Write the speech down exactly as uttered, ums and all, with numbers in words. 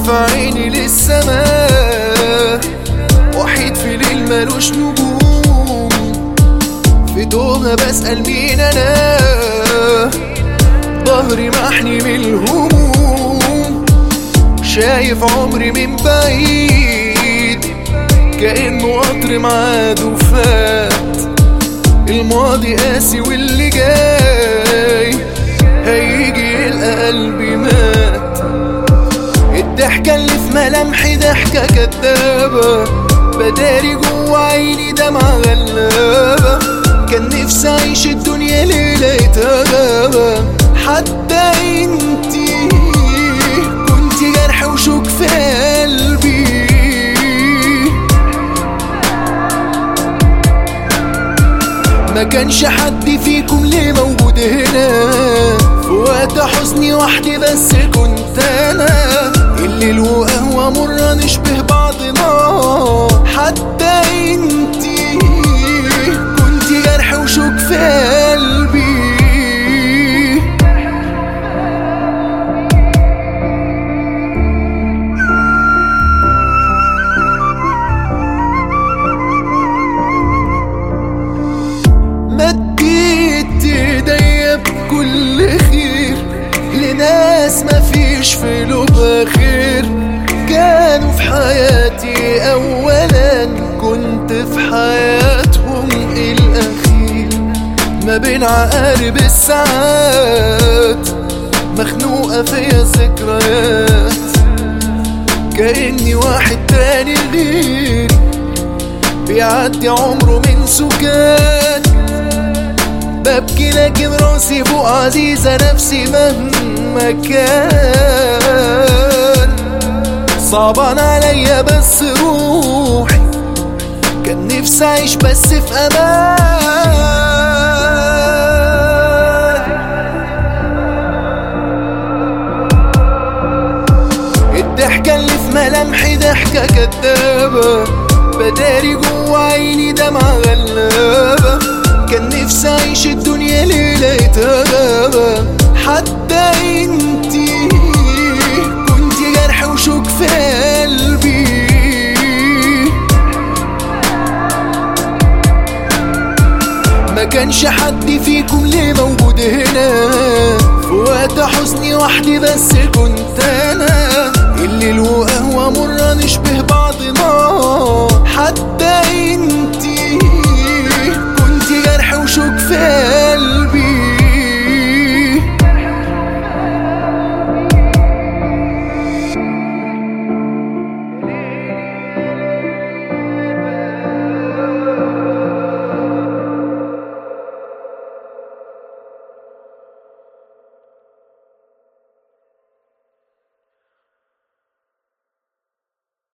رافع عيني للسماء، وحيد في ليل ملوش نجوم، في توها بسأل مين انا، ظهري محني من الهموم، شايف عمري من بعيد كأنه قطر معاد وفات، الماضي قاسي واللي جاي هيجي يلقى قلبي مات. الضحكة اللي في ملامحي ضحكة كدابة، بداري جوا عيني دمعة غلابة، كان نفسي اعيش الدنيا ليلة غابة، حتى انتي كنتي جرح وشوك في قلبي. ما كانش حد فيكم ليه موجود هنا، في وقت حزني وحدي بس كنت انا، الليل وقهوة مرة نشبه بعضنا، حتى انتي كنتي جرح وشوك في قلبي. مديت ايديا بكل خير لناس مفيش في قلوبها خير، كانوا في حياتي اولا، كنت في حياتهم الاخير، ما بين عقارب الساعات مخنوقة فيا ذكريات، كأني واحد تاني غير بيعدي عمره من سكات، ببكي لكن راسي فوق عزيزة نفسي مهما كان، صعبان عليا بس روحي كان نفسي اعيش بس في امان. الضحكة اللي في ملامحي ضحكة كدابة، بداري جوا عيني دمعة غلابة، كان نفسي اعيش الدنيا ليلة غابة، حتى انتي كنتي جرح وشوك في قلبي. ما كانش حد فيكم ليه موجود هنا، في وقت حزني وحدي بس كنت انا، الليل وقهوة مرة نشبه بعضنا،